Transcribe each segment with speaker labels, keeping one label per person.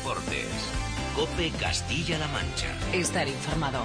Speaker 1: Deportes. COPE Castilla-La Mancha.
Speaker 2: Estar informado.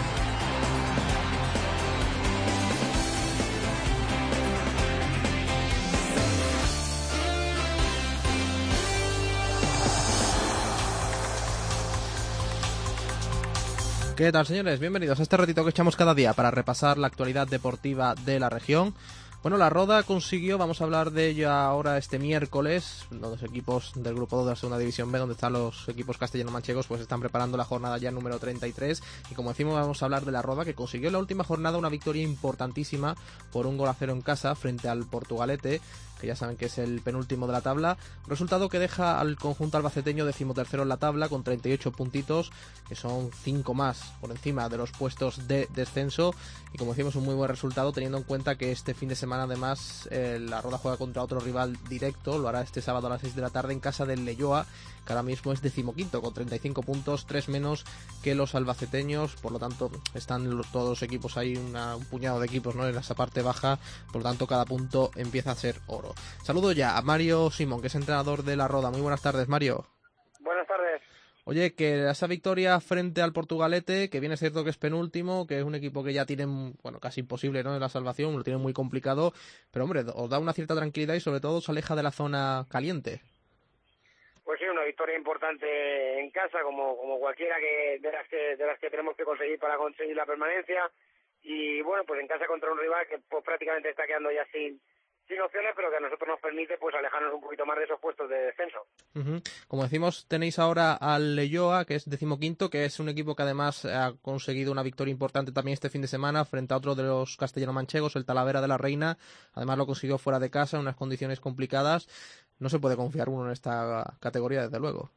Speaker 3: ¿Qué tal, señores? Bienvenidos a este ratito que echamos cada día para repasar la actualidad deportiva de la región. Bueno, la Roda consiguió, vamos a hablar de ella ahora este miércoles, los equipos del Grupo 2 de la Segunda División B, donde están los equipos castellano-manchegos, pues están preparando la jornada ya número 33, y como decimos vamos a hablar de la Roda, que consiguió en la última jornada una victoria importantísima por 1-0 en casa frente al Portugalete, que ya saben que es el penúltimo de la tabla, resultado que deja al conjunto albaceteño 13º en la tabla con 38 puntitos, que son 5 más por encima de los puestos de descenso, y como decimos un muy buen resultado teniendo en cuenta que este fin de semana además la Roda juega contra otro rival directo, lo hará este sábado a las 6 de la tarde en casa del Leyoa, que ahora mismo es 15º con 35 puntos, 3 menos que los albaceteños, por lo tanto están todos los equipos ahí, un puñado de equipos, ¿no?, en esa parte baja, por lo tanto cada punto empieza a ser oro. Saludo ya a Mario Simón, que es entrenador de la Roda. Muy buenas tardes, Mario.
Speaker 4: Buenas tardes.
Speaker 3: Oye, que esa victoria frente al Portugalete, que bien es cierto que es penúltimo, que es un equipo que ya tiene, bueno, casi imposible, ¿no?, en la salvación, lo tiene muy complicado, pero hombre, os da una cierta tranquilidad y sobre todo os aleja de la zona caliente.
Speaker 4: Pues sí, una victoria importante en casa, como cualquiera de las que tenemos que conseguir para conseguir la permanencia, y bueno, pues en casa contra un rival que pues prácticamente está quedando ya sin opciones, pero que a nosotros nos permite pues alejarnos un poquito más de esos puestos de descenso.
Speaker 3: Como decimos, tenéis ahora al Leyoa, que es 15º, que es un equipo que además ha conseguido una victoria importante también este fin de semana frente a otro de los castellano-manchegos, el Talavera de la Reina. Además lo consiguió fuera de casa, en unas condiciones complicadas. No se puede confiar uno en esta categoría, desde luego.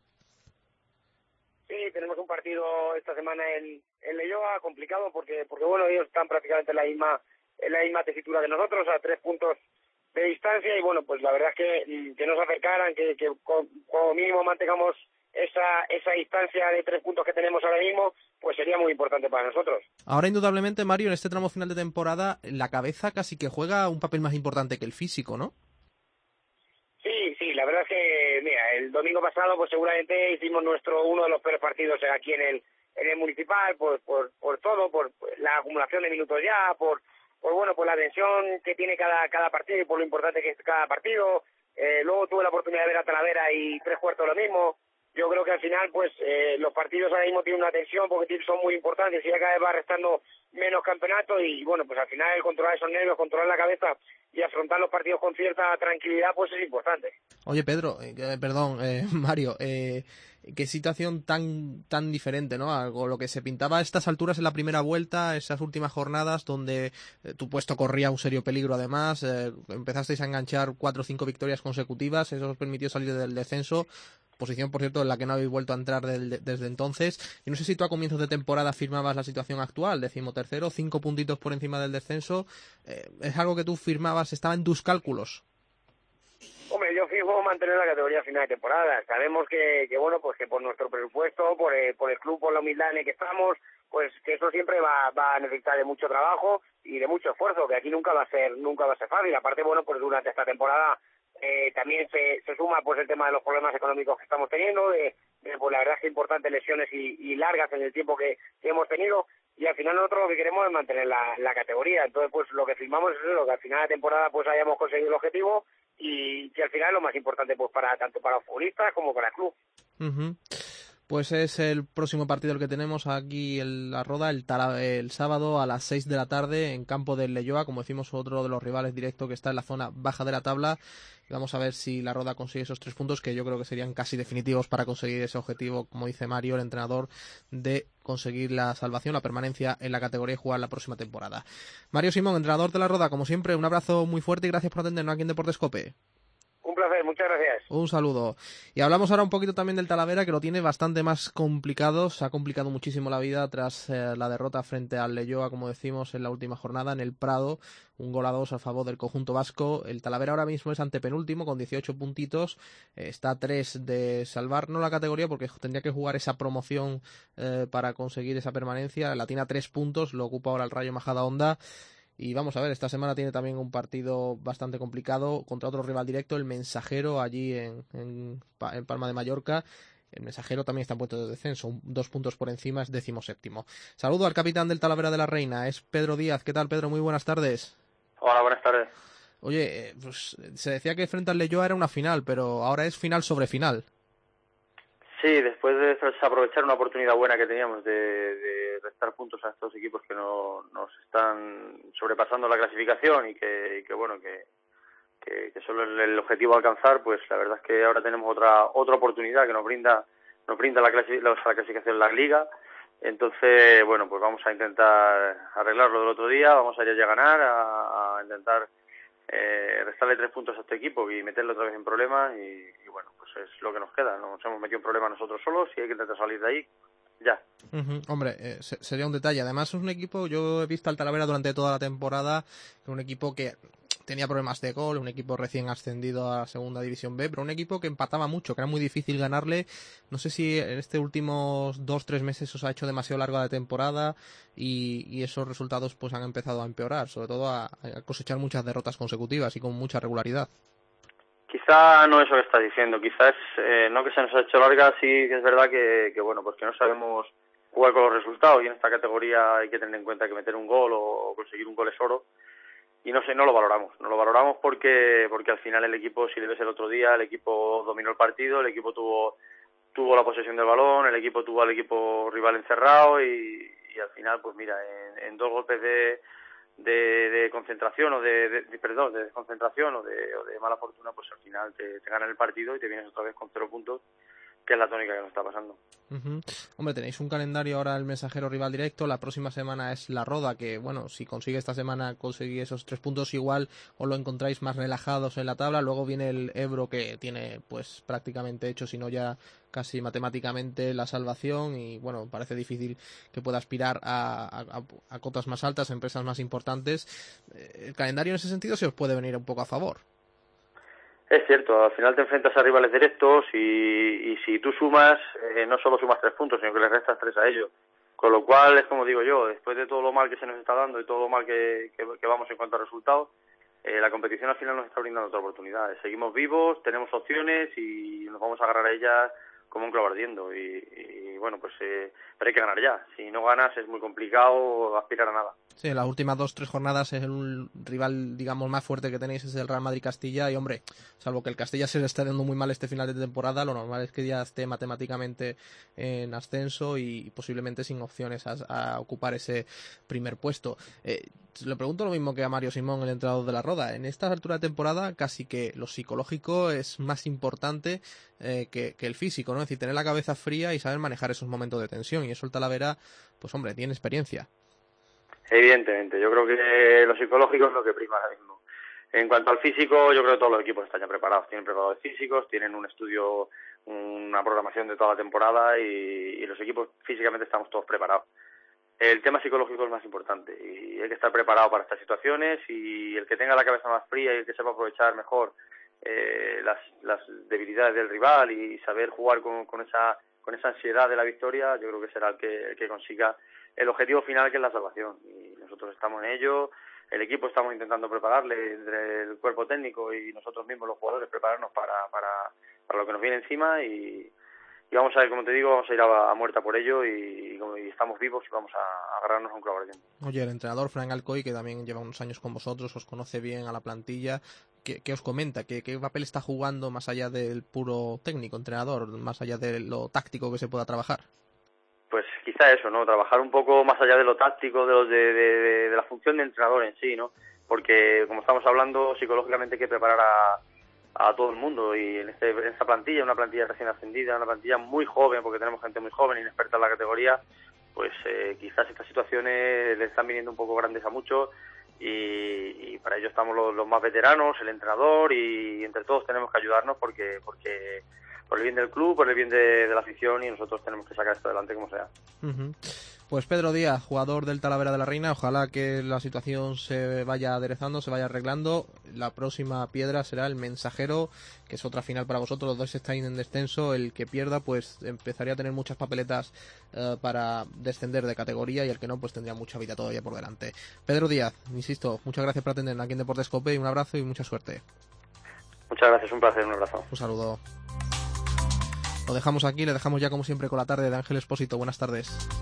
Speaker 4: Sí, tenemos un partido esta semana en Leyoa, complicado porque bueno, ellos están prácticamente en la misma tesitura que nosotros, a 3 puntos de distancia, y bueno, pues la verdad es que nos acercaran, que como mínimo mantengamos esa distancia de 3 puntos que tenemos ahora mismo, pues sería muy importante para nosotros.
Speaker 3: Ahora, indudablemente, Mario, en este tramo final de temporada, la cabeza casi que juega un papel más importante que el físico, ¿no?
Speaker 4: Sí, la verdad es que, mira, el domingo pasado pues seguramente hicimos uno de los peores partidos aquí en el municipal, por todo, por la acumulación de minutos ya, por la tensión que tiene cada partido y por lo importante que es cada partido. Luego tuve la oportunidad de ver a Talavera y 3/4 lo mismo. Yo creo que al final pues los partidos ahora mismo tienen una tensión porque son muy importantes y ya cada vez va restando menos campeonato, y bueno, pues al final el controlar esos nervios, controlar la cabeza y afrontar los partidos con cierta tranquilidad pues es importante.
Speaker 3: Oye, Pedro, Mario, qué situación tan diferente, ¿no?, algo lo que se pintaba a estas alturas en la primera vuelta, esas últimas jornadas donde tu puesto corría un serio peligro. Además, empezasteis a enganchar 4 o 5 victorias consecutivas, eso os permitió salir del descenso, posición, por cierto, en la que no habéis vuelto a entrar desde entonces. Y no sé si tú a comienzos de temporada firmabas la situación actual, 13º, 5 puntitos por encima del descenso. ¿Es algo que tú firmabas, estaba en tus cálculos?
Speaker 4: Hombre, yo fijo mantener la categoría a final de temporada. Sabemos que bueno, pues que por nuestro presupuesto, por el club, por la humildad en el que estamos, pues que eso siempre va a necesitar de mucho trabajo y de mucho esfuerzo, que aquí nunca va a ser fácil. Aparte, bueno, pues durante esta temporada también se suma pues el tema de los problemas económicos que estamos teniendo, pues la verdad es que importantes lesiones y largas en el tiempo que hemos tenido, y al final nosotros lo que queremos es mantener la categoría. Entonces pues lo que firmamos es eso, que al final de temporada pues hayamos conseguido el objetivo, y que al final es lo más importante pues tanto para los futbolistas como para el club.
Speaker 3: Pues es el próximo partido el que tenemos aquí en la Roda, el sábado a las 6 de la tarde en campo del Leyoa, como decimos, otro de los rivales directos que está en la zona baja de la tabla. Y vamos a ver si la Roda consigue esos 3 puntos, que yo creo que serían casi definitivos para conseguir ese objetivo, como dice Mario, el entrenador, de conseguir la salvación, la permanencia en la categoría y jugar la próxima temporada. Mario Simón, entrenador de la Roda, como siempre, un abrazo muy fuerte y gracias por atendernos aquí en Deportes COPE.
Speaker 4: Un placer, muchas gracias.
Speaker 3: Un saludo. Y hablamos ahora un poquito también del Talavera, que lo tiene bastante más complicado. Se ha complicado muchísimo la vida tras la derrota frente al Leyoa, como decimos, en la última jornada en el Prado. 1-2 a favor del conjunto vasco. El Talavera ahora mismo es antepenúltimo con 18 puntitos. Está a 3 de salvar, no la categoría, porque tendría que jugar esa promoción para conseguir esa permanencia. La tiene a 3 puntos, lo ocupa ahora el Rayo Majadahonda. Y vamos a ver, esta semana tiene también un partido bastante complicado contra otro rival directo, el Mensajero, allí en Palma de Mallorca, El Mensajero también está en puesto de descenso, 2 puntos por encima, es 17º. Saludo al capitán del Talavera de la Reina, es Pedro Díaz. ¿Qué tal, Pedro? Muy buenas tardes.
Speaker 2: Hola, buenas tardes.
Speaker 3: Oye, pues se decía que frente al Leyoa era una final, pero ahora es final sobre final.
Speaker 2: Sí, después de aprovechar una oportunidad buena que teníamos de restar puntos a estos equipos que nos están sobrepasando la clasificación y que solo es el objetivo a alcanzar, pues la verdad es que ahora tenemos otra oportunidad que nos brinda la clasificación en la Liga. Entonces, bueno, pues vamos a intentar arreglarlo del otro día, vamos a ir a ganar, a intentar restarle 3 puntos a este equipo y meterlo otra vez en problemas y bueno, pues es lo que nos queda. Nos hemos metido en problemas nosotros solos y hay que intentar salir de ahí ya.
Speaker 3: Hombre, sería un detalle. Además es un equipo, yo he visto al Talavera durante toda la temporada, un equipo que tenía problemas de gol, un equipo recién ascendido a Segunda División B, pero un equipo que empataba mucho, que era muy difícil ganarle. No sé si en estos últimos 2-3 meses os ha hecho demasiado larga la temporada y esos resultados pues han empezado a empeorar, sobre todo a cosechar muchas derrotas consecutivas y con mucha regularidad.
Speaker 2: Quizá no eso que estás diciendo, quizás no que se nos ha hecho larga, sí que es verdad que bueno, pues que no sabemos jugar con los resultados y en esta categoría hay que tener en cuenta que meter un gol o conseguir un gol es oro. Y no lo valoramos porque al final el equipo, si le ves el otro día, el equipo dominó el partido, el equipo tuvo la posesión del balón, el equipo tuvo al equipo rival encerrado y al final, pues mira, en 2 golpes de concentración de desconcentración o de mala fortuna, pues al final te ganan el partido y te vienes otra vez con 0 puntos, que es la tónica que nos está pasando.
Speaker 3: Hombre, tenéis un calendario ahora, el Mensajero rival directo, la próxima semana es la Roda, que bueno, si consigue esta semana conseguir esos 3 puntos igual os lo encontráis más relajados en la tabla. Luego viene el Ebro, que tiene pues prácticamente hecho, si no ya casi matemáticamente, la salvación y bueno, parece difícil que pueda aspirar a cotas más altas, a empresas más importantes. El calendario en ese sentido se os puede venir un poco a favor.
Speaker 2: Es cierto, al final te enfrentas a rivales directos y si tú sumas, no solo sumas 3 puntos, sino que les restas 3 a ellos. Con lo cual, es como digo yo, después de todo lo mal que se nos está dando y todo lo mal que vamos en cuanto a resultados, la competición al final nos está brindando otra oportunidad. Seguimos vivos, tenemos opciones y nos vamos a agarrar a ellas como un clavo ardiendo. Y bueno, pues pero hay que ganar ya. Si no ganas es muy complicado aspirar a nada.
Speaker 3: Sí, en las últimas 2-3 jornadas es el rival, digamos, más fuerte que tenéis es el Real Madrid-Castilla y, hombre, salvo que el Castilla se le esté dando muy mal este final de temporada, lo normal es que ya esté matemáticamente en ascenso y posiblemente sin opciones a ocupar ese primer puesto. Le pregunto lo mismo que a Mario Simón, el entrenador de la Roda. En esta altura de temporada casi que lo psicológico es más importante que el físico, ¿no? Es decir, tener la cabeza fría y saber manejar esos momentos de tensión, y eso el Talavera, pues hombre, tiene experiencia.
Speaker 2: Evidentemente, yo creo que lo psicológico es lo que prima ahora mismo. En cuanto al físico, yo creo que todos los equipos están ya preparados. Tienen preparados físicos, tienen un estudio, una programación de toda la temporada y los equipos físicamente estamos todos preparados. El tema psicológico es más importante y hay que estar preparado para estas situaciones y el que tenga la cabeza más fría y el que sepa aprovechar mejor las debilidades del rival y saber jugar con esa ansiedad de la victoria, yo creo que será el que consiga el objetivo final, que es la salvación, y nosotros estamos en ello. El equipo estamos intentando prepararle, entre el cuerpo técnico y nosotros mismos los jugadores, prepararnos para lo que nos viene encima y vamos a ver, como te digo, vamos a ir a muerta por ello y estamos vivos y vamos a agarrarnos a un clavo ardiente.
Speaker 3: Oye, el entrenador Fran Alcoy, que también lleva unos años con vosotros, os conoce bien a la plantilla, ¿qué os comenta? ¿Qué papel está jugando más allá del puro técnico, entrenador, más allá de lo táctico que se pueda trabajar?
Speaker 2: Pues quizá eso, ¿no? Trabajar un poco más allá de lo táctico, de la función de entrenador en sí, ¿no? Porque, como estamos hablando, psicológicamente hay que preparar a todo el mundo y en esta plantilla, una plantilla recién ascendida, una plantilla muy joven, porque tenemos gente muy joven, inexperta en la categoría, pues quizás estas situaciones le están viniendo un poco grandes a muchos y para ello estamos los más veteranos, el entrenador, y entre todos tenemos que ayudarnos porque por el bien del club, por el bien de la afición, y nosotros tenemos que sacar esto adelante como sea.
Speaker 3: Pues Pedro Díaz, jugador del Talavera de la Reina, ojalá que la situación se vaya aderezando, se vaya arreglando. La próxima piedra será el Mensajero, que es otra final para vosotros, los dos estáis en descenso. El que pierda pues empezaría a tener muchas papeletas para descender de categoría, y el que no pues tendría mucha vida todavía por delante. Pedro Díaz, insisto, muchas gracias por atendernos aquí en Deportes Cope, y un abrazo y mucha suerte.
Speaker 2: Muchas gracias, un placer, un abrazo.
Speaker 3: Un saludo. Lo dejamos aquí, le dejamos ya como siempre con la tarde de Ángel Expósito. Buenas tardes.